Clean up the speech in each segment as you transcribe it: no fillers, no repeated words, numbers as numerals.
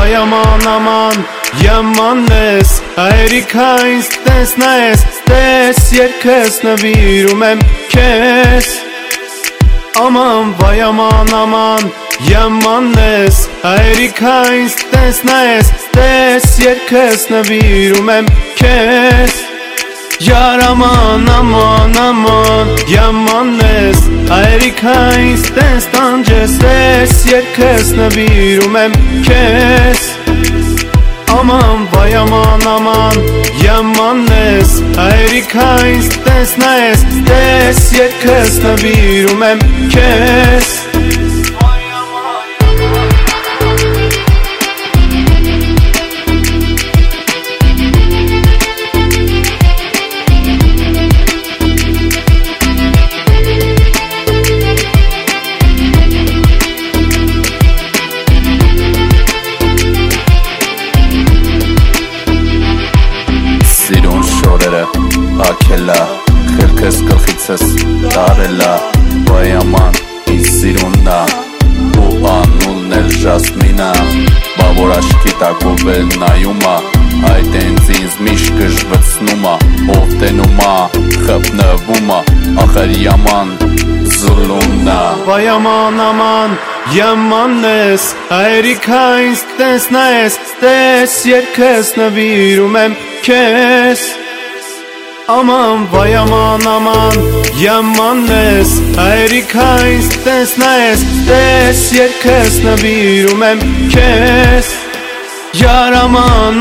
vay aman yaman ես Հայրիկա ինձ տեսնես Տես երկս նվիրում եմ քեզ Aman vay aman yaman ես Հայրիկա ինձ տեսնես Տես երկս նվիրում եմ քեզ Yar aman yaman ես Հայրիկա ինձ տես տանջես Տես երկս նվիրում եմ քեզ Aman vay aman yaman ես Հայրիկա ինձ տեսնես Տես երկս նվիրում եմ քեզ Սիրուն շորերը ակելա Խելքս կլխիցս տարելա Վայ աման ինձ սիրուննա Ու անուլն էլ ժասմինա Բավոր աշկի տակով էլ նայումա Այդ ենց ինձ միշտ կժվծնումա Ով տենումա, խպնվումա Ախր yaman զուլուննա Վայ aman yaman ես Հայրիկա ինձ տեսնես Տես երկս նվիրում եմ քեզ Aman vay aman yaman ես Հայրիկա ինձ տեսնես Տես երկս նվիրում եմ քեզ Yar aman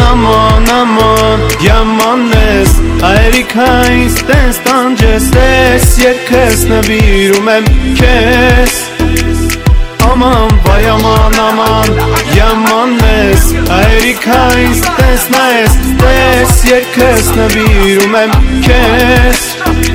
yaman ես Հայրիկա ինձ տես տանջես Տես երկս նվիրում եմ քեզ Aman vay aman yaman ես Հայրիկա ինձ տեսնես Տես երկս նվիրում եմ քեզ